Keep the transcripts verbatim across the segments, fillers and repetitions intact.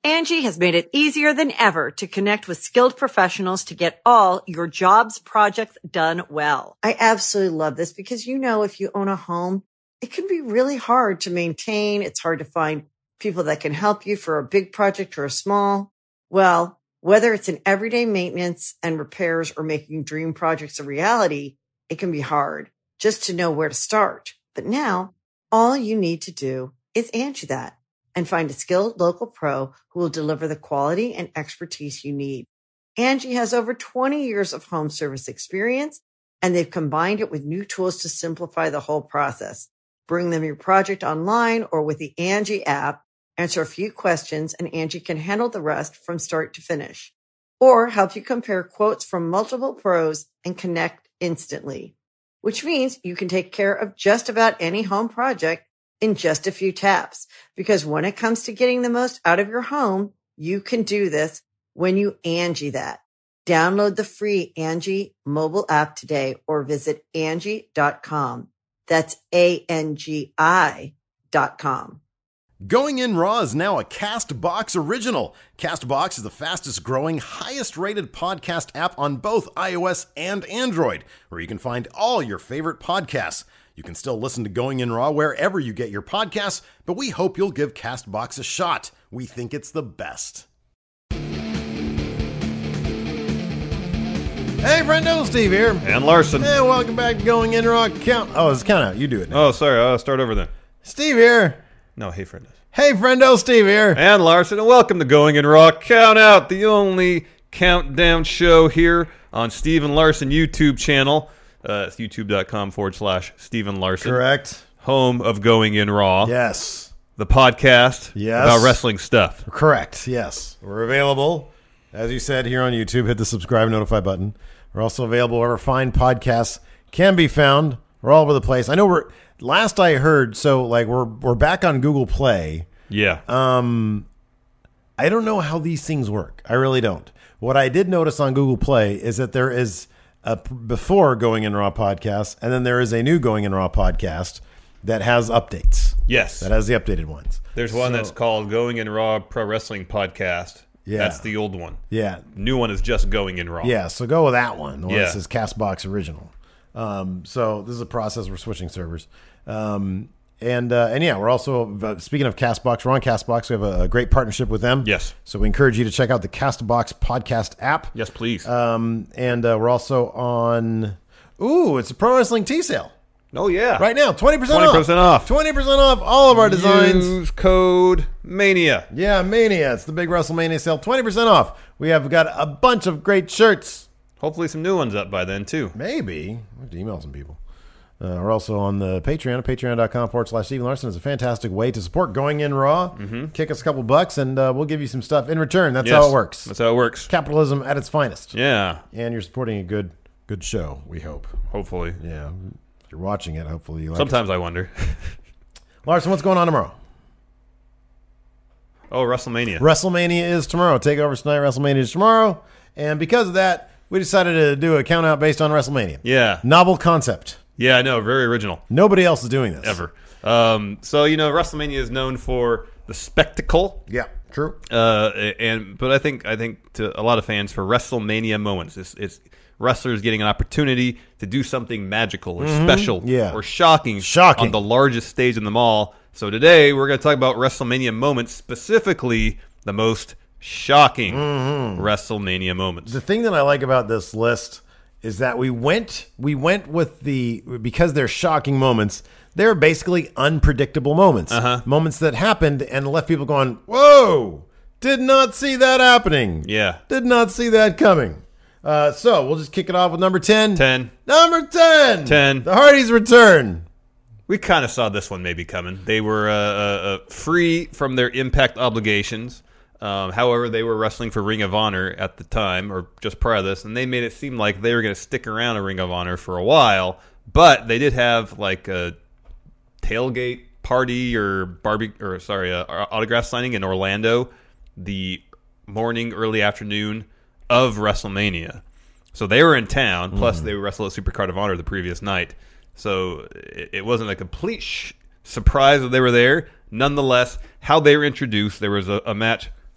Angie has made it easier than ever to connect with skilled professionals to get all your jobs projects done well. I absolutely love this because, you know, if you own a home, it can be really hard to maintain. It's hard to find people that can help you for a big project or a small. Well, whether it's in everyday maintenance and repairs or making dream projects a reality, it can be hard just to know where to start. But now all you need to do is Angie that and find a skilled local pro who will deliver the quality and expertise you need. Angie has over twenty years of home service experience, and they've combined it with new tools to simplify the whole process. Bring them your project online or with the Angie app, answer a few questions, and Angie can handle the rest from start to finish. Or help you compare quotes from multiple pros and connect instantly, which means you can take care of just about any home project in just a few taps. Because when it comes to getting the most out of your home, you can do this when you Angie that. Download the free Angie mobile app today or visit Angie dot com. That's A N G I dot com. Going In Raw is now a CastBox original. CastBox is the fastest growing, highest rated podcast app on both iOS and Android, where you can find all your favorite podcasts. You can still listen to Going In Raw wherever you get your podcasts, but we hope you'll give CastBox a shot. We think it's the best. Hey, friendo, Steve here. And Larson. Hey, welcome back to Going In Raw. Count. Oh, it's count out. You do it now. Oh, sorry. I'll start over then. Steve here. No, hey, friendo. Hey, friendo, Steve here. And Larson, and welcome to Going In Raw Count Out, the only countdown show here on Steve and Larson YouTube channel. Uh, it's youtube.com forward slash Stephen Larson. Correct. Home of Going In Raw. Yes. The podcast yes. about wrestling stuff. Correct. Yes. We're available, as you said, here on YouTube. Hit the subscribe, notify button. We're also available wherever fine podcasts can be found. We're all over the place. I know we're, last I heard, so like we're we're back on Google Play. Yeah. Um, I don't know how these things work. I really don't. What I did notice on Google Play is that there is a before Going In Raw podcast, and then there is a new Going In Raw podcast that has updates. Yes. That has the updated ones. There's one so, that's called Going In Raw Pro Wrestling Podcast. Yeah. That's the old one. Yeah. New one is just Going In Raw. Yeah, so go with that one. The one yeah. that says CastBox Original. Um, so this is a process. We're switching servers. Um, and uh, and yeah, we're also, uh, speaking of CastBox, we're on CastBox. We have a, a great partnership with them. Yes. So we encourage you to check out the CastBox podcast app. Yes, please. Um, and uh, we're also on, ooh, it's a Pro Wrestling Tea Sale. Oh, yeah. Right now, twenty percent off. twenty percent off. twenty percent off all of our designs. Use code MANIA. Yeah, Mania. It's the big WrestleMania sale. twenty percent off. We have got a bunch of great shirts. Hopefully some new ones up by then, too. Maybe. We have to email some people. Uh, we're also on the Patreon. Patreon.com forward slash Stephen Larson is a fantastic way to support Going In Raw. Mm-hmm. Kick us a couple bucks, and uh, we'll give you some stuff in return. That's yes, how it works. That's how it works. Capitalism at its finest. Yeah. And you're supporting a good good show, we hope. Hopefully. Yeah. If you're watching it, hopefully you like Sometimes it. I wonder. Larson, what's going on tomorrow? Oh, WrestleMania. WrestleMania is tomorrow. TakeOver tonight. WrestleMania is tomorrow. And because of that, we decided to do a count out based on WrestleMania. Yeah. Novel concept. Yeah, I know. Very original. Nobody else is doing this. Ever. Um, so, you know, WrestleMania is known for the spectacle. Yeah, true. Uh, and But I think I think to a lot of fans, for WrestleMania moments, it's, it's wrestlers getting an opportunity to do something magical or mm-hmm. special yeah. or shocking, shocking on the largest stage in them all. So today we're going to talk about WrestleMania moments, specifically the most shocking mm-hmm. WrestleMania moments. The thing that I like about this list is that we went we went with the, because they're shocking moments, they're basically unpredictable moments. Uh-huh. Moments that happened and left people going, whoa, did not see that happening. Yeah. Did not see that coming. Uh, so we'll just kick it off with number ten. ten. Number ten. ten. The Hardys return. We kind of saw this one maybe coming. They were uh, uh, free from their Impact obligations. Um, however, they were wrestling for Ring of Honor at the time, or just prior to this, and they made it seem like they were going to stick around at Ring of Honor for a while. But they did have like a tailgate party or barbie, or sorry, uh, autograph signing in Orlando the morning, early afternoon of WrestleMania. So they were in town. Plus, mm. they wrestled at Supercard of Honor the previous night. So it, it wasn't a complete sh- surprise that they were there. Nonetheless, how they were introduced, there was a, a match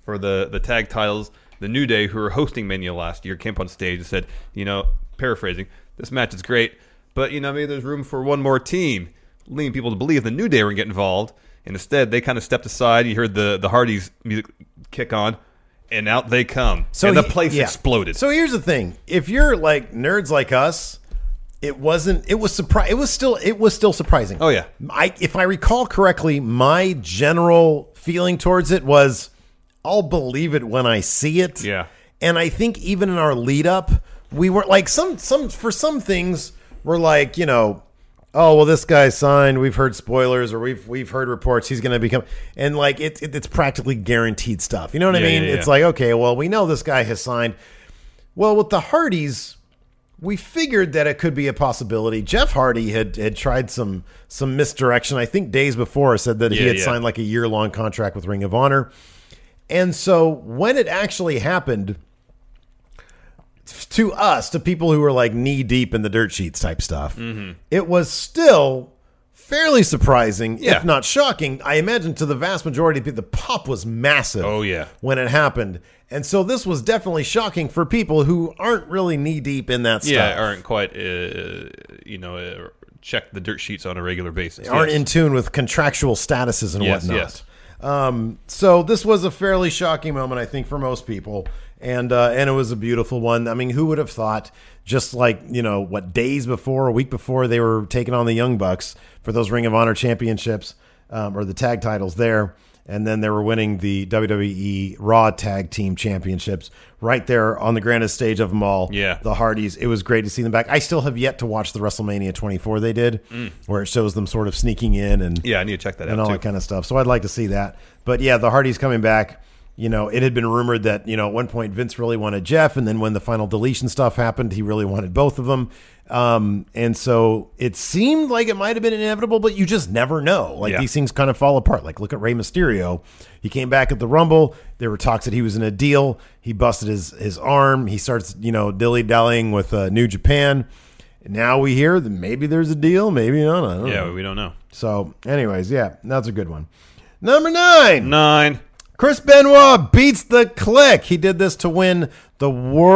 for the, the tag titles. The New Day, who were hosting Mania last year, came up on stage and said, you know, paraphrasing, this match is great, but, you know, maybe there's room for one more team, leading people to believe the New Day were going to get involved. And instead, they kind of stepped aside. You heard the, the Hardys music kick on, and out they come. So and the he- place yeah. exploded. So here's the thing: if you're like nerds like us, it wasn't. It was surpri- It was still. It was still surprising. Oh, yeah. I, if I recall correctly, my general feeling towards it was, I'll believe it when I see it. Yeah. And I think even in our lead up, we were like some some for some things we're like, you know, oh well, this guy signed. We've heard spoilers, or we've we've heard reports he's going to become, and like it, it it's practically guaranteed stuff. You know what I Yeah, mean? yeah, It's yeah. like, okay, well, we know this guy has signed. Well, with the Hardys, we figured that it could be a possibility. Jeff Hardy had had tried some some misdirection. I think days before said that he Yeah, had yeah. signed like a year long contract with Ring of Honor. And so when it actually happened, to us, to people who were like knee deep in the dirt sheets type stuff, Mm-hmm. it was still fairly surprising, Yeah. if not shocking. I imagine to the vast majority of people, the pop was massive. Oh, yeah. When it happened. And so this was definitely shocking for people who aren't really knee deep in that stuff. Yeah, aren't quite, uh, you know, uh, check the dirt sheets on a regular basis. aren't Yes. in tune with contractual statuses and Yes, whatnot. yes. Um, so this was a fairly shocking moment, I think, for most people, and uh, and it was a beautiful one. I mean, who would have thought? Just like, you know, what, days before, a week before, they were taking on the Young Bucks for those Ring of Honor championships, um, or the tag titles there. And then they were winning the W W E Raw Tag Team Championships right there on the grandest stage of them all. Yeah. The Hardys. It was great to see them back. I still have yet to watch the WrestleMania twenty-four they did, where it shows them sort of sneaking in and Yeah, I need to check that and out, all too. that kind of stuff. So I'd like to see that. But yeah, the Hardys coming back. You know, it had been rumored that, you know, at one point Vince really wanted Jeff, and then when the final deletion stuff happened, he really wanted both of them. Um, and so it seemed like it might have been inevitable, but you just never know. Like Yeah. these things kind of fall apart. Like look at Rey Mysterio. He came back at the Rumble. There were talks that he was in a deal. He busted his his arm. He starts, you know, dilly-dallying with uh, New Japan. And now we hear that maybe there's a deal, maybe not. I don't Yeah, know. we don't know. So anyways, yeah, that's a good one. Number nine. Nine. Chris Benoit beats the Click. He did this to win the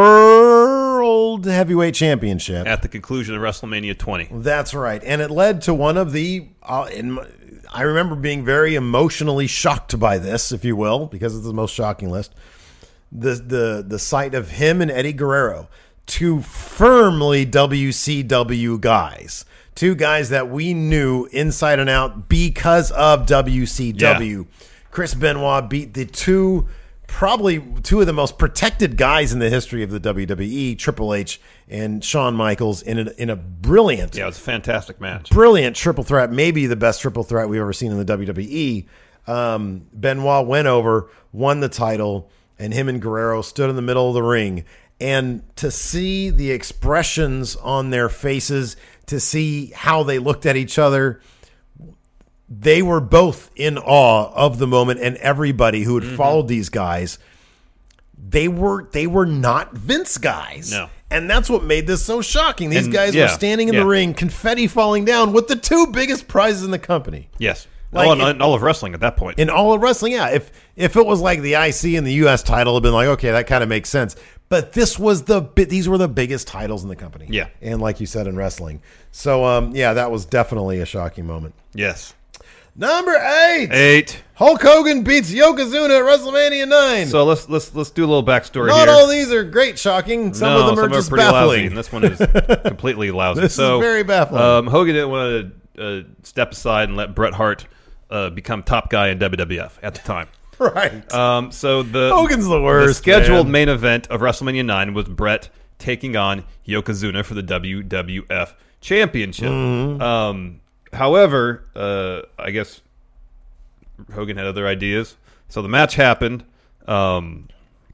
World Heavyweight Championship. At the conclusion of WrestleMania twenty. That's right. And it led to one of the, uh, in, my- I remember being very emotionally shocked by this, if you will, because it's the most shocking list. The, the, the sight of him and Eddie Guerrero, two firmly W C W guys. Two guys that we knew inside and out because of W C W. Yeah. Chris Benoit beat the two, probably two of the most protected guys in the history of the W W E, Triple H and Shawn Michaels, in a, in a brilliant, Yeah, it was a fantastic match. brilliant triple threat, maybe the best triple threat we've ever seen in the W W E. Um, Benoit went over, won the title, and him and Guerrero stood in the middle of the ring. And to see the expressions on their faces, to see how they looked at each other, they were both in awe of the moment, and everybody who had Mm-hmm. followed these guys, they were they were not Vince guys. No. And that's what made this so shocking. These And, guys yeah, were standing in yeah. the ring, confetti falling down with the two biggest prizes in the company. Yes. Like all, in, it- in all of wrestling at that point. In all of wrestling, yeah. If if it was like the I C and the U S title, it'd been like, okay, that kind of makes sense. But this was the bi- these were the biggest titles in the company. Yeah. And like you said, in wrestling. So um, yeah, that was definitely a shocking moment. yes. Number eight. Eight. Hulk Hogan beats Yokozuna at WrestleMania nine. So let's let's let's do a little backstory Not here. all these are great shocking. Some no, of them are some just pretty baffling. lousy, and this one is completely lousy. This is so, very baffling. Um, Hogan didn't want to uh, step aside and let Bret Hart uh, become top guy in W W F at the time. Right. Um, so the Hogan's the worst, The scheduled man. main event of WrestleMania nine was Bret taking on Yokozuna for the W W F Championship. Mm-hmm. Um, however, uh, I guess Hogan had other ideas, so the match happened. Um,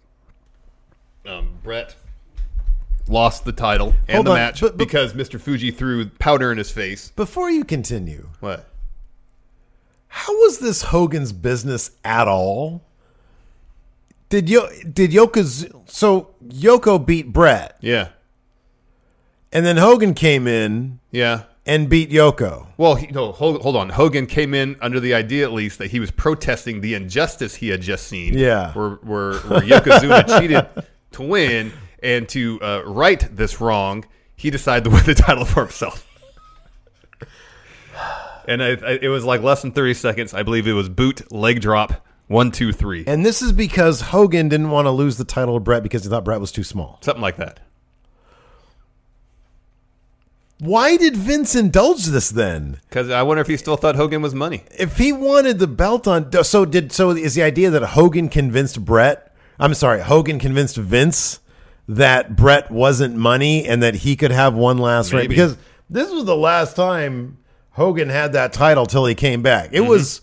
um, Bret lost the title and Hold the on, match but- but- because Mister Fuji threw powder in his face. Before you continue, What? how was this Hogan's business at all? Did Yo did Yoko's so Yoko beat Bret, Yeah, and then Hogan came in yeah. and beat Yoko. Well, he, no, hold, hold on. Hogan came in under the idea, at least, that he was protesting the injustice he had just seen. Yeah. Where, where, where Yokozuna cheated to win, and to uh, right this wrong, he decided to win the title for himself. And I, I, it was like less than thirty seconds. I believe it was boot, leg drop, one, two, three. And this is because Hogan didn't want to lose the title to Brett because he thought Brett was too small. Something like that. Why did Vince indulge this then? Because I wonder if he still thought Hogan was money. If he wanted the belt on, so did so is the idea that Hogan convinced Brett? I'm sorry, Hogan convinced Vince that Brett wasn't money and that he could have one last reign, because this was the last time Hogan had that title till he came back. It mm-hmm. was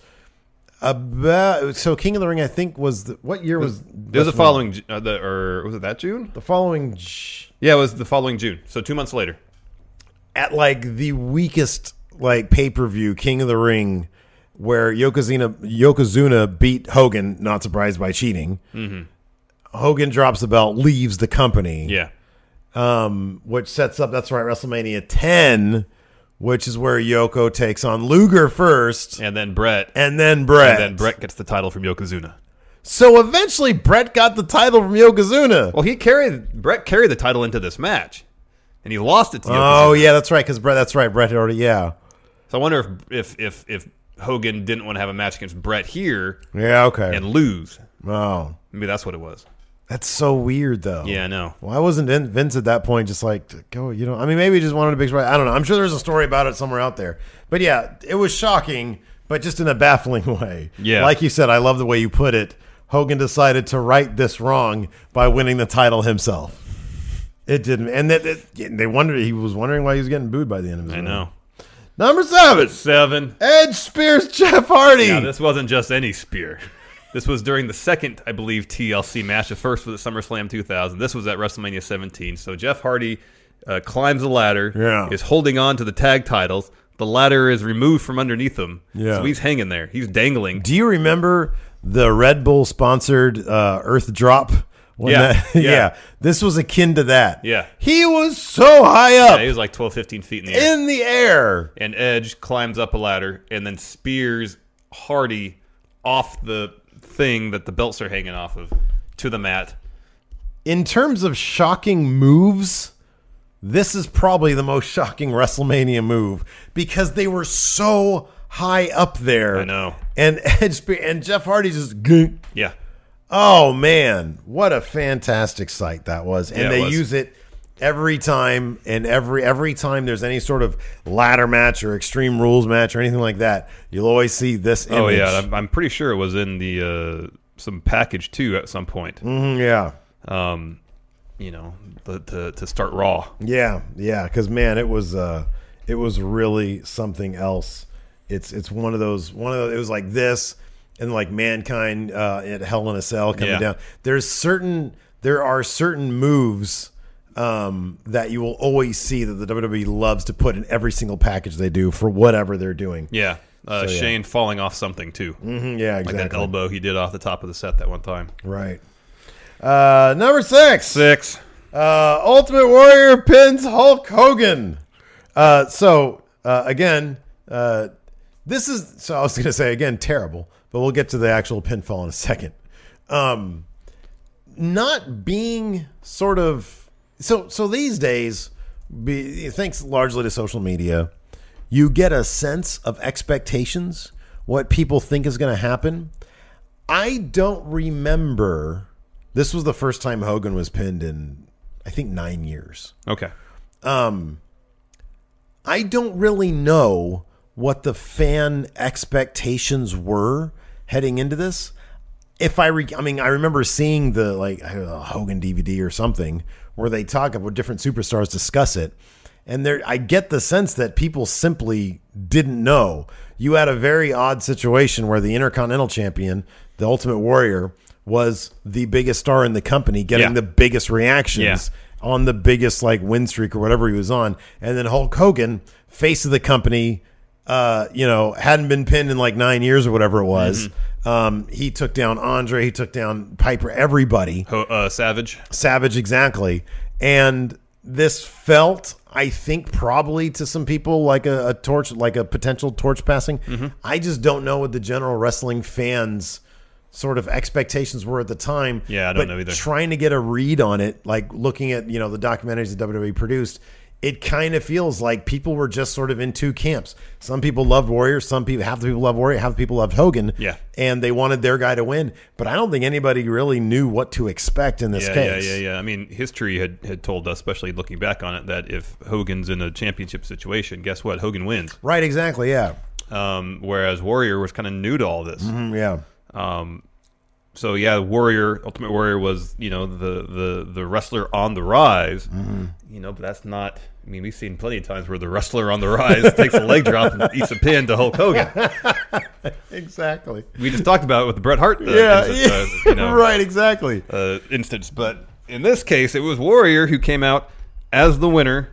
about so King of the Ring. I think was the, what year was? It was the following, uh, the, or was it that June? The following, yeah, it was the following June. So two months later, at like the weakest like pay per view, King of the Ring, where Yokozuna Yokozuna beat Hogan, not surprised by cheating. Mm-hmm. Hogan drops the belt, leaves the company. Yeah, um, which sets up that's right WrestleMania ten. Which is where Yoko takes on Luger first. And then Brett. And then Brett. And then Brett gets the title from Yokozuna. So eventually Brett got the title from Yokozuna. Well, he carried Brett carried the title into this match. And he lost it to Yokozuna. Oh, yeah, that's right. Because Brett, that's right. Brett had already, yeah. So I wonder if, if, if, if Hogan didn't want to have a match against Brett here. Yeah, okay. And lose. Oh. Maybe that's what it was. That's so weird, though. Yeah, I know. Why wasn't Vince at that point just like, go, you know? I mean, maybe he just wanted a big surprise. I don't know. I'm sure there's a story about it somewhere out there. But yeah, it was shocking, but just in a baffling way. Yeah. Like you said, I love the way you put it. Hogan decided to right this wrong by winning the title himself. It didn't. And that it, they wondered, he was wondering why he was getting booed by the end of his I run. know. Number seven. Seven. Edge spears Jeff Hardy. Now, this wasn't just any spear. This was during the second, I believe, T L C match. The first was at SummerSlam two thousand. This was at WrestleMania seventeen. So Jeff Hardy uh, climbs the ladder, yeah. is holding on to the tag titles. The ladder is removed from underneath him. Yeah. So he's hanging there. He's dangling. Do you remember the Red Bull sponsored uh, Earth Drop? When yeah, that, yeah. yeah. This was akin to that. Yeah. He was so high up. Yeah, he was like twelve, fifteen feet in the air. In the air. And Edge climbs up a ladder and then spears Hardy off the thing that the belts are hanging off of to the mat. In terms of shocking moves, this is probably the most shocking WrestleMania move because they were so high up there. I know. And Edge and Jeff Hardy just gunk. Yeah. Oh man, what a fantastic sight that was. And yeah, they was. use it every time, and every every time there's any sort of ladder match or Extreme Rules match or anything like that, you'll always see this image. Oh yeah, I'm, I'm pretty sure it was in the uh, some package too at some point. Mm-hmm, yeah. Um, you know, the, to to start Raw. Yeah, yeah, because man, it was uh, it was really something else. It's it's one of those one of those, it was like this and like Mankind uh, at Hell in a Cell coming yeah. down. There's certain there are certain moves. Um, that you will always see that the W W E loves to put in every single package they do for whatever they're doing. Yeah. Uh, so, yeah. Shane falling off something, too. Mm-hmm, yeah, exactly. Like that elbow he did off the top of the set that one time. Right. Uh, number six. Six. Uh, Ultimate Warrior pins Hulk Hogan. Uh, so, uh, again, uh, this is, so I was going to say, again, terrible, but we'll get to the actual pinfall in a second. Um, not being sort of, So so these days, be, thanks largely to social media, you get a sense of expectations, what people think is going to happen. I don't remember. This was the first time Hogan was pinned in, I think, nine years. Okay. Um, I don't really know what the fan expectations were heading into this. If I, re- I mean, I remember seeing the like I don't know, Hogan D V D or something where they talk about different superstars discuss it, and there I get the sense that people simply didn't know. You had a very odd situation where the Intercontinental Champion, the Ultimate Warrior, was the biggest star in the company, getting yeah. the biggest reactions yeah. on the biggest like win streak or whatever he was on, and then Hulk Hogan, face of the company. Uh, you know, hadn't been pinned in like nine years or whatever it was. Mm-hmm. Um, he took down Andre, he took down Piper, everybody. Ho- uh, Savage. Savage, exactly. And this felt, I think probably to some people like a, a torch, like a potential torch passing. Mm-hmm. I just don't know what the general wrestling fans' sort of expectations were at the time. Yeah, I don't but know either. Trying to get a read on it, like looking at, you know, the documentaries that W W E produced, it kind of feels like people were just sort of in two camps. Some people loved Warrior. Some people, half the people loved Warrior, half the people loved Hogan. Yeah. And they wanted their guy to win. But I don't think anybody really knew what to expect in this yeah, case. Yeah, yeah, yeah. I mean, history had, had told us, especially looking back on it, that if Hogan's in a championship situation, guess what? Hogan wins. Right, exactly, yeah. Um, whereas Warrior was kind of new to all this. Mm-hmm, yeah. Um, so yeah, Warrior, Ultimate Warrior was, you know, the the the wrestler on the rise. Mm-hmm. You know, but that's not. I mean, we've seen plenty of times where the wrestler on the rise takes a leg drop and eats a pin to Hulk Hogan. Exactly. We just talked about it with the Bret Hart. Uh, yeah, instance, yeah. Uh, you know, right, exactly. Uh, instance, but in this case, it was Warrior who came out as the winner,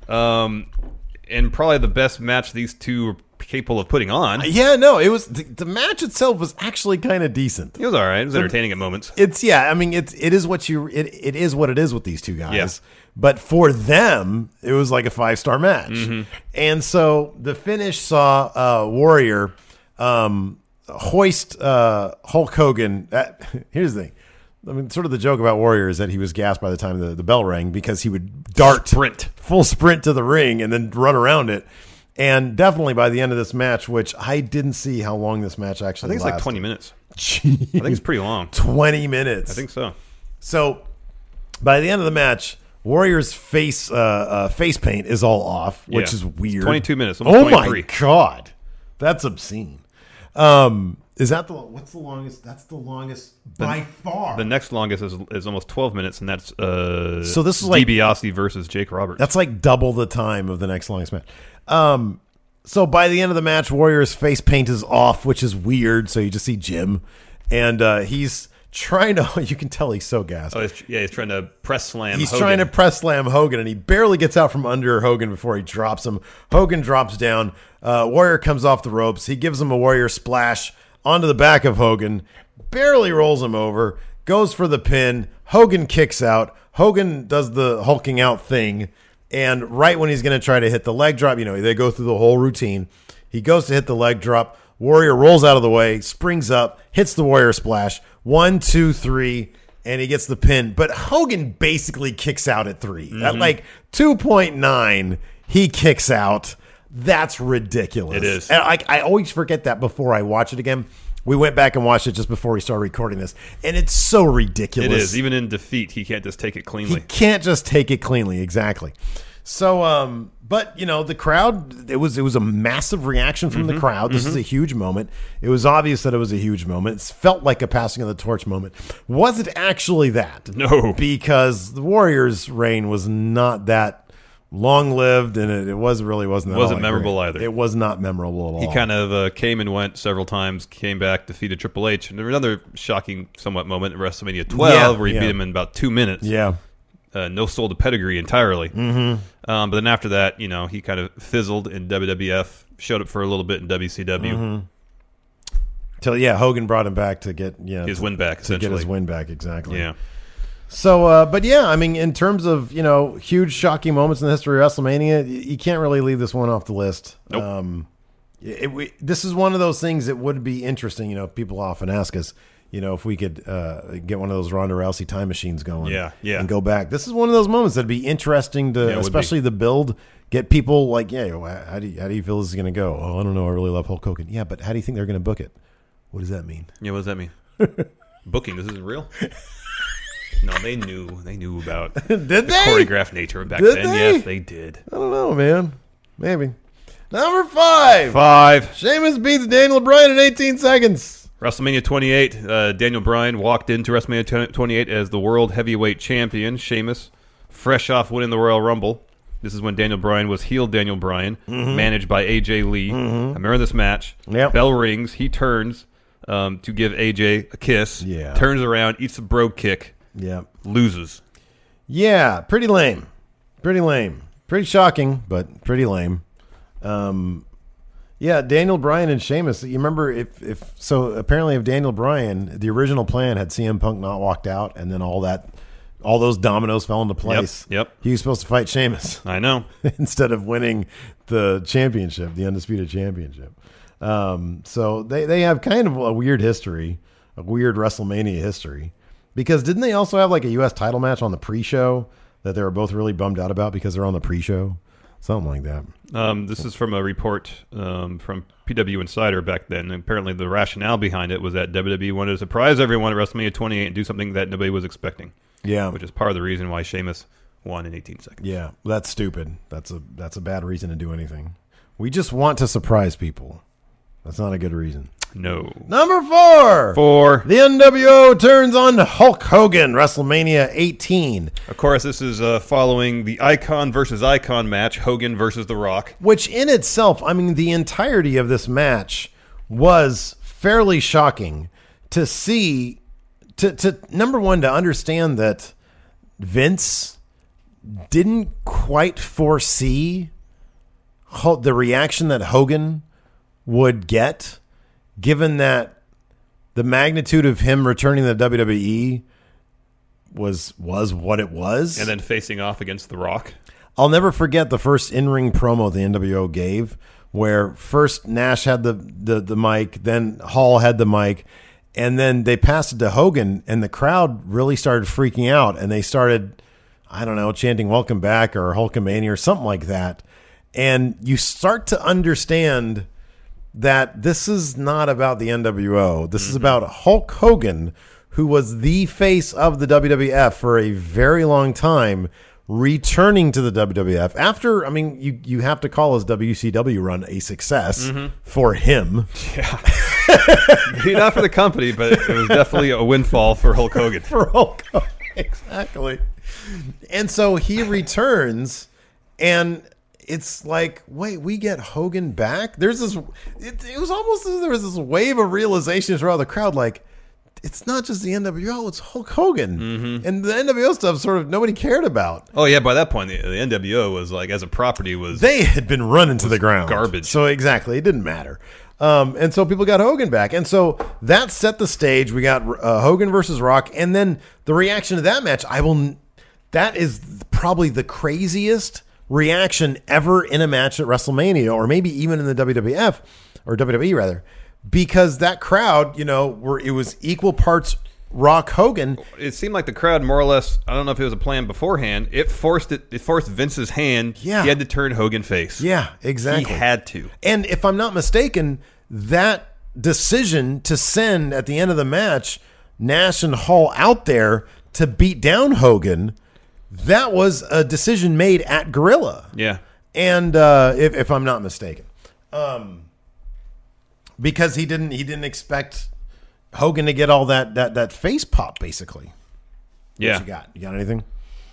um, and probably the best match these two were capable of putting on. Yeah, no, it was the, the match itself was actually kind of decent. It was all right. It was entertaining at moments. It's yeah, I mean it's it is what you it, it is what it is with these two guys. Yeah. But for them, it was like a five star match. Mm-hmm. And so the finish saw uh, Warrior um, hoist uh, Hulk Hogan. That, here's the thing. I mean, sort of the joke about Warrior is that he was gassed by the time the, the bell rang because he would dart sprint full sprint to the ring and then run around it. And definitely by the end of this match, which I didn't see how long this match actually I think it's lasted. like twenty minutes. Jeez. I think it's pretty long. twenty minutes. I think so. So by the end of the match, Warrior's face uh, uh, face paint is all off, which Yeah. is weird. It's twenty-two minutes. Almost Oh my twenty-three. god, that's obscene. Um, is that the what's the longest? That's the longest by far. The next longest is, is almost twelve minutes, and that's uh, So this is like- DiBiase versus Jake Roberts. That's like double the time of the next longest match. Um, so by the end of the match, Warrior's face paint is off, which is weird. So you just see Jim, and uh, he's trying to. You can tell he's so gassed. oh, he's, yeah, he's trying to press slam. He's Hogan. trying to press slam Hogan, and he barely gets out from under Hogan before he drops him. Hogan drops down. Uh, Warrior comes off the ropes. He gives him a Warrior splash onto the back of Hogan, barely rolls him over, goes for the pin. Hogan kicks out. Hogan does the hulking out thing, and right when he's going to try to hit the leg drop, you know, they go through the whole routine. He goes to hit the leg drop. Warrior rolls out of the way, springs up, hits the Warrior splash. One, two, three, and he gets the pin. But Hogan basically kicks out at three. Mm-hmm. At like two point nine, he kicks out. That's ridiculous. It is. And I, I always forget that before I watch it again. We went back and watched it just before we started recording this, and it's so ridiculous. It is. Even in defeat, he can't just take it He cleanly. can't just take it cleanly. Exactly. So, um, but you know, the crowd, it was, it was a massive reaction from Mm-hmm. the crowd. This is a huge moment. It was obvious that it was a huge moment. It felt like a passing of the torch moment. Was it actually that? No. Because the Warriors' reign was not that long-lived, and it, it was really wasn't that Wasn't all that memorable great. either. It was not memorable at all. He kind of uh, came and went several times, came back, defeated Triple H. And there was another shocking, somewhat moment at WrestleMania twelve Yeah, where he yeah. beat him in about two minutes. Yeah. Uh, no soul to pedigree entirely. Mm-hmm. Um, but then after that, you know, he kind of fizzled in W W F, showed up for a little bit in W C W. Mm-hmm. Till yeah, Hogan brought him back to get yeah His to, win back, to get his essentially. win back exactly. Yeah. So, uh, but yeah, I mean, in terms of, you know, huge shocking moments in the history of WrestleMania, y- you can't really leave this one off the list. Nope. Um, it, we, this is one of those things that would be interesting. You know, people often ask us, you know, if we could uh, get one of those Ronda Rousey time machines going, Yeah, yeah. and go back. This is one of those moments that'd be interesting to, Yeah, it would especially the build. Get people like, yeah, yo, how do you, how do you feel this is going to go? Oh, I don't know. I really love Hulk Hogan. Yeah, but how do you think they're going to book it? What does that mean? Yeah, what does that mean? Booking, this isn't real? No, they knew. They knew about Did the they? choreographed nature of back Did then. they? Yes, they did. I don't know, man. Maybe. Number five. Five. Sheamus beats Daniel Bryan in eighteen seconds. WrestleMania twenty-eight, uh, Daniel Bryan walked into WrestleMania twenty-eight as the World Heavyweight Champion. Sheamus, fresh off winning the Royal Rumble. This is when Daniel Bryan was heel Daniel Bryan, Mm-hmm. managed by A J Lee. I remember this match. Yep. Bell rings. He turns um, to give A J a kiss. Yeah. Turns around, eats a bro kick, Yeah. loses. Yeah, pretty lame. Pretty lame. Pretty shocking, but pretty lame. Um, yeah, Daniel Bryan and Sheamus. You remember if, if so apparently if Daniel Bryan, the original plan had C M Punk not walked out and then all that all those dominoes fell into place. Yep, yep. He was supposed to fight Sheamus I know. instead of winning the championship, the Undisputed Championship. Um, so they, they have kind of a weird history, a weird WrestleMania history. Because didn't they also have like a U S title match on the pre-show that they were both really bummed out about because they're on the pre-show? Something like that. Um, this is from a report um, from P W Insider back then. And apparently the rationale behind it was that W W E wanted to surprise everyone at WrestleMania twenty-eight and do something that nobody was expecting. Yeah. Which is part of the reason why Sheamus won in eighteen seconds. Yeah, that's stupid. That's a that's a bad reason to do anything. We just want to surprise people. That's not a good reason. No. Number four. Four. The N W O turns on Hulk Hogan, WrestleMania eighteen. Of course, this is uh, following the Icon versus Icon match, Hogan versus The Rock. Which in itself, I mean, the entirety of this match was fairly shocking to see, to, to number one, to understand that Vince didn't quite foresee the reaction that Hogan would get, given that the magnitude of him returning to the W W E was was what it was. And then facing off against The Rock. I'll never forget the first in-ring promo the N W O gave, where first Nash had the, the, the mic, then Hall had the mic, and then they passed it to Hogan, and the crowd really started freaking out, and they started, I don't know, chanting "Welcome Back" or "Hulkamania" or something like that. And you start to understand that this is not about the N W O. This mm-hmm. is about Hulk Hogan, who was the face of the W W F for a very long time, returning to the W W F after, I mean, you, you have to call his W C W run a success mm-hmm. for him. Yeah. Maybe not for the company, but it was definitely a windfall for Hulk Hogan. For Hulk Hogan, exactly. And so he returns, and it's like, wait, we get Hogan back? There's this, it, it was almost as if there was this wave of realization throughout the crowd, like, it's not just the N W O, it's Hulk Hogan. Mm-hmm. And the N W O stuff sort of nobody cared about. Oh, yeah, by that point, the, the N W O was like, as a property, was... They had been running to the ground. Garbage. So exactly, it didn't matter. Um, and so people got Hogan back. And so that set the stage. We got uh, Hogan versus Rock. And then the reaction to that match, I will... That is probably the craziest reaction ever in a match at WrestleMania, or maybe even in the W W F, or W W E rather, because that crowd, you know, were it was equal parts Rock Hogan. It seemed like the crowd more or less, I don't know if it was a plan beforehand, it forced it it forced Vince's hand. Yeah. He had to turn Hogan face. Yeah, exactly. He had to. And if I'm not mistaken, that decision to send at the end of the match Nash and Hall out there to beat down Hogan, that was a decision made at Gorilla. Yeah. And uh, if, if I'm not mistaken. Um, because he didn't he didn't expect Hogan to get all that that, that face pop, basically. Yeah. What you got? You got anything?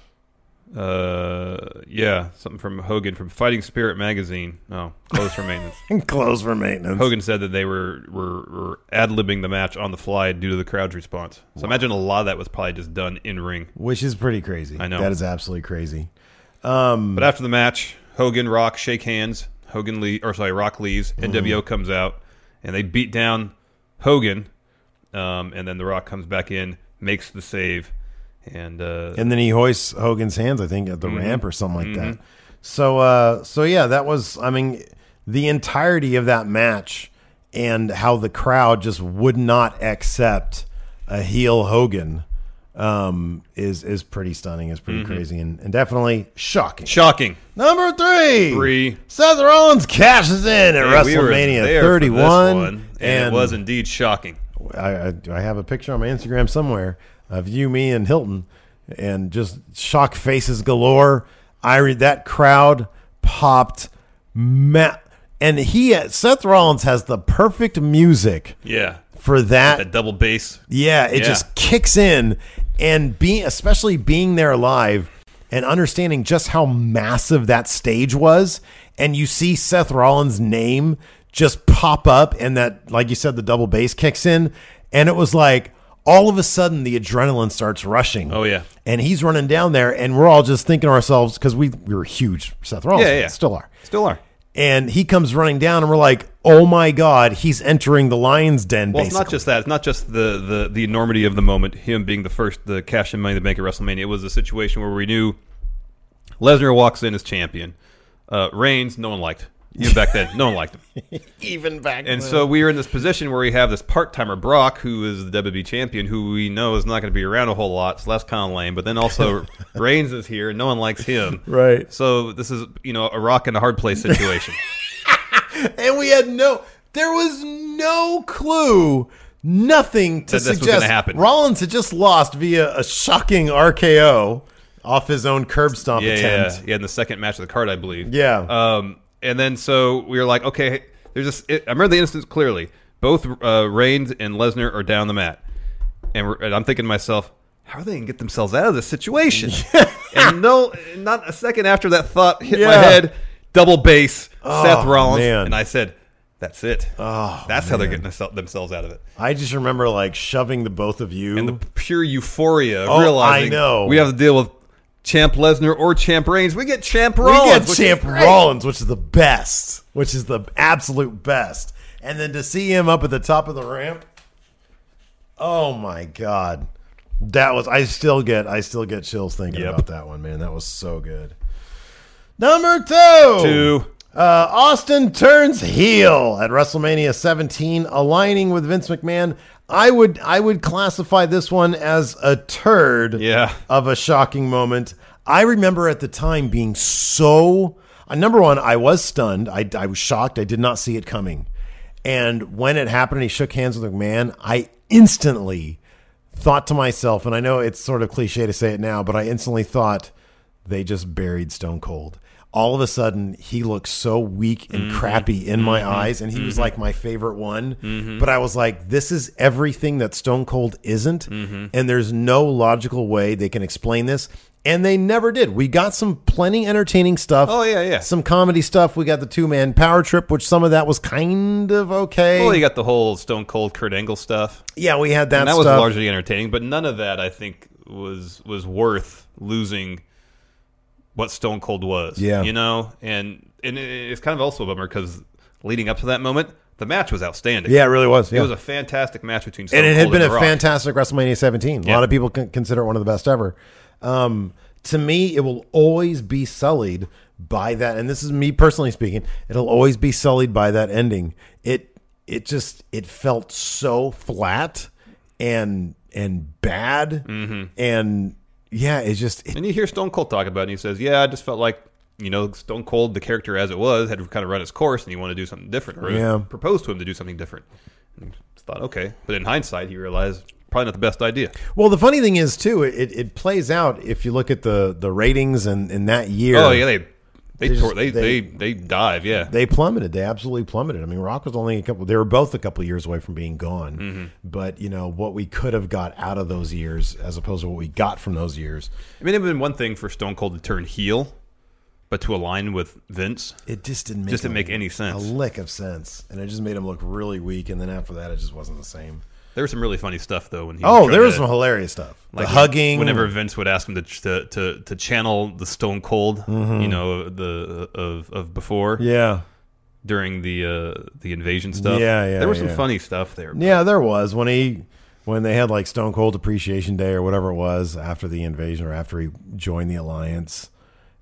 Uh, yeah, something from Hogan from Fighting Spirit magazine. Oh, closed for maintenance. Closed for maintenance. Hogan said that they were were, were ad-libbing the match on the fly due to the crowd's response. So wow. Imagine a lot of that was probably just done in ring, which is pretty crazy. I know, that is absolutely crazy. Um, but after the match, Hogan, Rock shake hands. Hogan leave, or sorry, Rock leaves. Mm-hmm. N W O comes out, and they beat down Hogan. Um, and then the Rock comes back in, makes the save. And uh, and then he hoists Hogan's hands, I think, at the mm-hmm. ramp or something like mm-hmm. that. So, uh, so yeah, that was, I mean, the entirety of that match and how the crowd just would not accept a heel Hogan um, is is pretty stunning, is pretty mm-hmm. crazy, and, and definitely shocking. Shocking. Number three. Three. Seth Rollins cashes in at hey, WrestleMania we thirty-one. One, and, and it was indeed shocking. I, I, I have a picture on my Instagram somewhere of you, me, and Hilton, and just shock faces galore. I read that crowd popped, ma- and he Seth Rollins has the perfect music. Yeah, for that, that double bass. Yeah, it yeah. just kicks in, and being especially being there live and understanding just how massive that stage was, and you see Seth Rollins' name just pop up, and that, like you said, the double bass kicks in, and it was like, all of a sudden, the adrenaline starts rushing. Oh, yeah. And he's running down there, and we're all just thinking to ourselves, because we, we were huge Seth Rollins yeah, yeah. fans, still are. Still are. And he comes running down, and we're like, "Oh my God, he's entering the lion's den!" Well, basically. it's not just that. It's not just the, the, the enormity of the moment, him being the first, the cash in Money in the Bank at WrestleMania. It was a situation where we knew Lesnar walks in as champion. Uh, Reigns, no one liked. Even back then, no one liked him. Even back then. And so we were in this position where we have this part-timer Brock, who is the W W E champion, who we know is not going to be around a whole lot, so that's kind of lame. But then also Reigns is here, and no one likes him. Right. So this is, you know, a rock and a hard place situation. And we had no, there was no clue, nothing to That this was suggest. gonna happen. Rollins had just lost via a shocking R K O off his own curb stomp Yeah, attempt. yeah, yeah, in the second match of the card, I believe. Yeah. Um, and then so we were like, okay, there's this. It, I remember the instance clearly. Both uh, Reigns and Lesnar are down the mat, and, we're, and I'm thinking to myself, how are they going to get themselves out of this situation? And no, not a second after that thought hit my Yeah. head, double base, Oh, Seth Rollins, man. and I said, that's it. Oh, that's how they're man. getting themse- themselves out of it. I just remember like shoving the both of you. And the pure euphoria, Oh, realizing I know. we have to deal with Champ Lesnar or Champ Reigns. We get Champ we Rollins. get which is Champ great. Rollins, which is the best, which is the absolute best. And then to see him up at the top of the ramp, oh my God. That was I still get I still get chills thinking Yep. about that one, man. That was so good. Number two. Two. Uh, Austin turns heel at WrestleMania seventeen, aligning with Vince McMahon. I would I would classify this one as a turd Yeah. of a shocking moment. I remember at the time being so uh, number one, I was stunned. I, I was shocked. I did not see it coming. And when it happened and he shook hands with McMahon, I instantly thought to myself, and I know it's sort of cliche to say it now, but I instantly thought they just buried Stone Cold. All of a sudden, he looked so weak and Mm-hmm. crappy in my eyes, and he was like my favorite one. But I was like, this is everything that Stone Cold isn't, Mm-hmm. and there's no logical way they can explain this. And they never did. We got some plenty entertaining stuff. Oh, yeah, yeah. Some comedy stuff. We got the two-man power trip, which some of that was kind of okay. Well, you got the whole Stone Cold Kurt Angle stuff. yeah, we had that And that stuff. was largely entertaining, but none of that, I think, was was worth losing what Stone Cold was. Yeah. You know? And, and it, it's kind of also a bummer because leading up to that moment, the match was outstanding. Yeah, it really was. Yeah. It was a fantastic match between Stone and it Cold had been and a The Rock. fantastic WrestleMania seventeen. A Yeah. lot of people con- consider it one of the best ever. Um, to me, it will always be sullied by that. And this is me personally speaking. It'll always be sullied by that ending. It it just it felt so flat and and bad. Mm-hmm. And yeah, it's just it, And you hear Stone Cold talk about it, and he says, yeah, I just felt like, you know, Stone Cold, the character as it was, had kind of run its course, and he wanted to do something different. Or Yeah. proposed to him to do something different. And he thought, okay. But in hindsight, he realized probably not the best idea. well. The funny thing is too, it, it plays out if you look at the the ratings and in that year. Oh, yeah, they they They tore, just- they, they- they, they dive, yeah. They plummeted. They absolutely plummeted. I mean, Rock was only a couple. They were both a couple of years away from being gone. Mm-hmm. But you know what we could have got out of those years, as opposed to what we got from those years. I mean, it would have been one thing for Stone Cold to turn heel, but to align with Vince, It just didn't make Just didn't a- make any sense. A lick of sense, and it just made him look really weak. And then after that, it just wasn't the same. there was some really funny stuff though. When he Oh, was there trying was to- some hilarious stuff. like the hugging. Whenever Vince would ask him to to to, to channel the Stone Cold, Mm-hmm. you know, the of of before, Yeah. during the uh, the invasion stuff. Yeah, yeah, There was some yeah. funny stuff there. Yeah, there was when he when they had like Stone Cold Appreciation Day or whatever it was after the invasion or after he joined the alliance.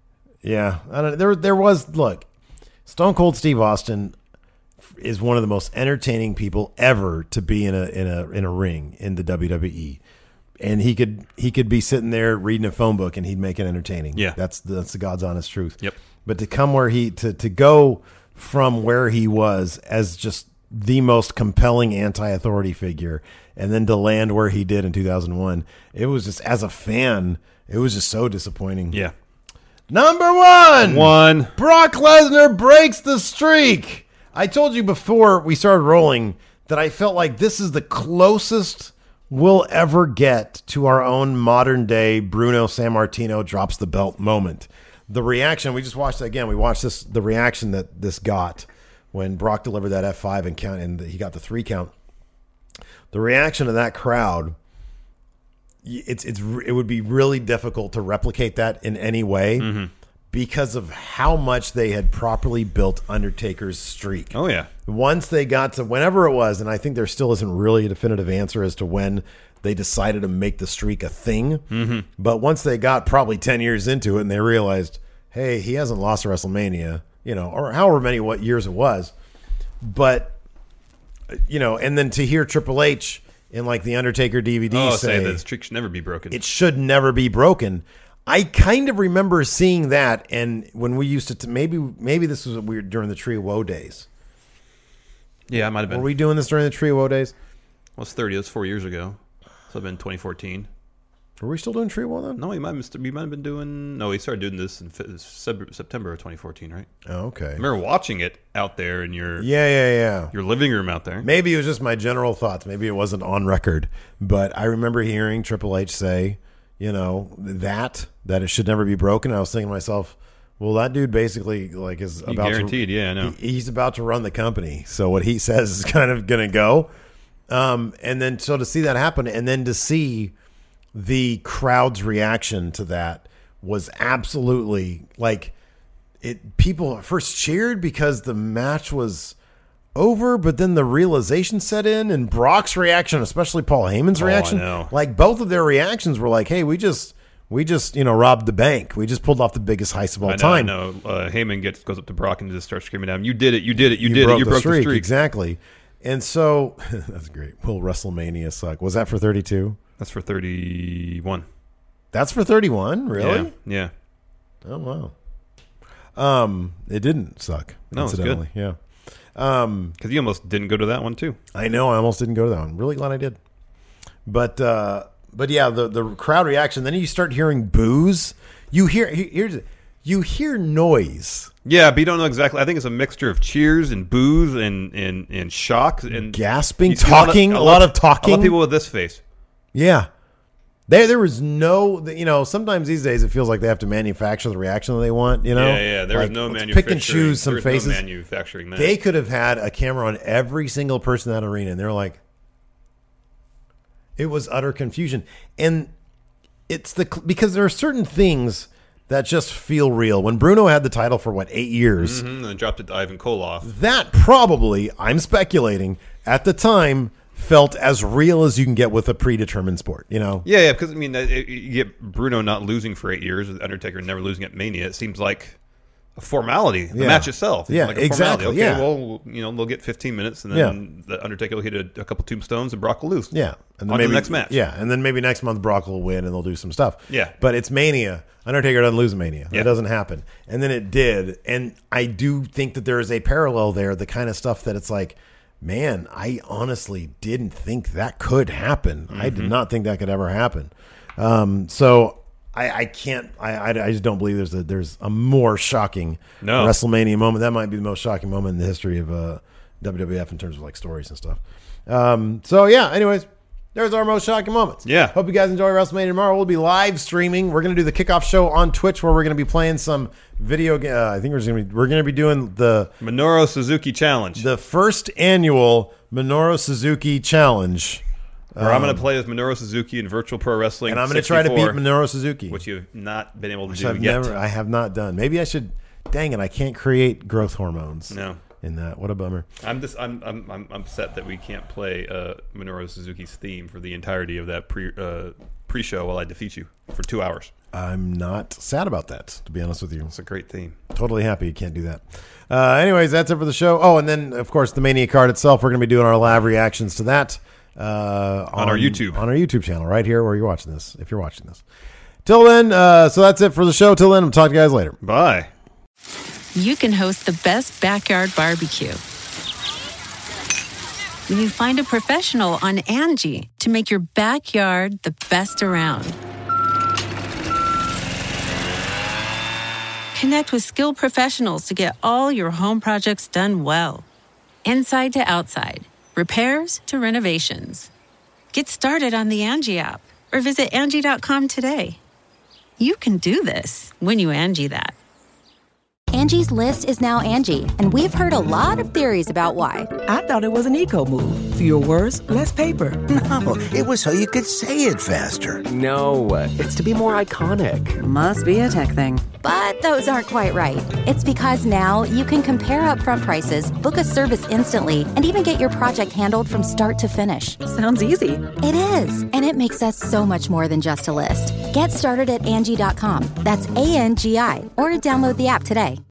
Yeah, I don't, there there was look, Stone Cold Steve Austin is one of the most entertaining people ever to be in a in a in a ring in the W W E. And he could he could be sitting there reading a phone book and he'd make it entertaining. Yeah. That's that's the God's honest truth. Yep. But to come where he to to go from where he was as just the most compelling anti-authority figure and then to land where he did in two thousand one, it was just as a fan, it was just so disappointing. Yeah. Number one. One. Brock Lesnar breaks the streak. I told you before we started rolling that I felt like this is the closest we'll ever get to our own modern day Bruno Sammartino drops the belt moment. The reaction, we just watched that again. We watched this, the reaction that this got when Brock delivered that F five and count, and he got the three count. The reaction of that crowd, it's it's it would be really difficult to replicate that in any way. because of how much they had properly built Undertaker's streak. Oh, yeah. Once they got to whenever it was, and I think there still isn't really a definitive answer as to when they decided to make the streak a thing. Mm-hmm. But once they got probably ten years into it and they realized, hey, he hasn't lost a WrestleMania, you know, or however many what years it was. But, you know, and then to hear Triple H in like the Undertaker D V D oh, say, say that the streak should never be broken. It should never be broken. I kind of remember seeing that, and when we used to, t- maybe maybe this was weird during the Tree of Woe days. Yeah, I might have been. Were we doing this during the Tree of Woe days? Well, it's thirty. That's four years ago. So it'd been twenty fourteen. Were we still doing Tree of Woe then? No, we might have, we might have been doing... No, we started doing this in September of twenty fourteen, right? Oh, okay. I remember watching it out there in your yeah, yeah, yeah. your living room out there. Maybe it was just my general thoughts. Maybe it wasn't on record. But I remember hearing Triple H say, you know, that, that it should never be broken. I was thinking to myself, well, that dude basically like is You about guaranteed, to... yeah, I know. He, he's about to run the company. So what he says is kind of going to go. Um, and then so to see that happen and then to see the crowd's reaction to that was absolutely like it. People first cheered because the match was over, but then the realization set in, and Brock's reaction, especially Paul Heyman's Oh, I reaction, know. like both of their reactions were like, "Hey, we just, we just, you know, robbed the bank. We just pulled off the biggest heist of all I know, time." I know. Uh, Heyman gets goes up to Brock and just starts screaming at him, "You did it! You did it! You, You did broke it! You the broke streak. the streak!" Exactly. And so that's great. Will WrestleMania suck? Was that for thirty-two? That's for thirty-one. That's for thirty-one? Really? Yeah. yeah. Oh wow. Um, it didn't suck. No, it's good. incidentally. Yeah. Um, Because you almost didn't go to that one too. I know. I almost didn't go to that one. Really glad I did. But uh, but yeah, the the crowd reaction. Then you start hearing boos. You hear here's you hear noise, Yeah, but you don't know exactly. I think it's a mixture of cheers and boos and and, and shock and gasping, you see a lot of- talking, a lot of talking. A lot of people with this face. Yeah. There, there was no, you know, sometimes these days it feels like they have to manufacture the reaction that they want, you know? Yeah, yeah. There was Like, no let's manufacturing. pick and choose some there was faces. No manufacturing that. They could have had a camera on every single person in that arena, and they're like, it was utter confusion. And it's the, because there are certain things that just feel real. When Bruno had the title for what, eight years, Mm-hmm, and then dropped it to Ivan Koloff. that probably, I'm speculating, at the time felt as real as you can get with a predetermined sport, you know? Yeah, yeah. Because I mean, it, it, you get Bruno not losing for eight years, Undertaker never losing at Mania. It seems like a formality. The Yeah. match itself, Yeah, like a exactly, formality. yeah. Okay, well, you know, they'll get fifteen minutes, and then the Undertaker will hit a, a couple tombstones, and Brock will lose. Yeah. And On to the next match. Yeah. And then maybe next month Brock will win and they'll do some stuff. Yeah. But it's Mania. Undertaker doesn't lose Mania. That Yeah. doesn't happen. And then it did. And I do think that there is a parallel there, the kind of stuff that it's like, man, I honestly didn't think that could happen. Mm-hmm. I did not think that could ever happen. Um, so I, I can't, I, I, I just don't believe there's a, there's a more shocking No. WrestleMania moment. That might be the most shocking moment in the history of uh, W W F in terms of like stories and stuff. Um, so yeah, anyways, there's our most shocking moments. Yeah. Hope you guys enjoy WrestleMania tomorrow. We'll be live streaming. We're going to do the kickoff show on Twitch where we're going to be playing some video. Uh, I think we're going to be, we're going to be doing the, Minoru Suzuki Challenge. the first annual Minoru Suzuki Challenge. Where I'm going to play as Minoru Suzuki in Virtual Pro Wrestling. And I'm going to try to beat sixty-four, Minoru Suzuki. which you've not been able to which do I've yet. never, I have not done. Maybe I should, dang it, I can't create growth hormones. No. In that. What a bummer. I'm just I'm I'm I'm upset that we can't play uh, Minoru Suzuki's theme for the entirety of that pre uh, pre-show while I defeat you for two hours. I'm not sad about that, to be honest with you. It's a great theme. Totally happy you can't do that. Uh, anyways, that's it for the show. Oh, and then, of course, the Mania card itself. We're going to be doing our live reactions to that. Uh, on, On our YouTube. On our YouTube channel, right here where you're watching this, if you're watching this. Till then, uh, so that's it for the show. Till then, I'll talk to you guys later. Bye. You can host the best backyard barbecue when you find a professional on Angie to make your backyard the best around. Connect with skilled professionals to get all your home projects done well. Inside to outside, repairs to renovations. Get started on the Angie app or visit Angie dot com today. You can do this when you Angie that. Angie's List is now Angie, and we've heard a lot of theories about why. I thought it was an eco move. Fewer words, less paper. No, it was so you could say it faster. No, it's to be more iconic. Must be a tech thing. But those aren't quite right. It's because now you can compare upfront prices, book a service instantly, and even get your project handled from start to finish. Sounds easy. It is, and it makes us so much more than just a list. Get started at Angie dot com. That's A N G I, or download the app today.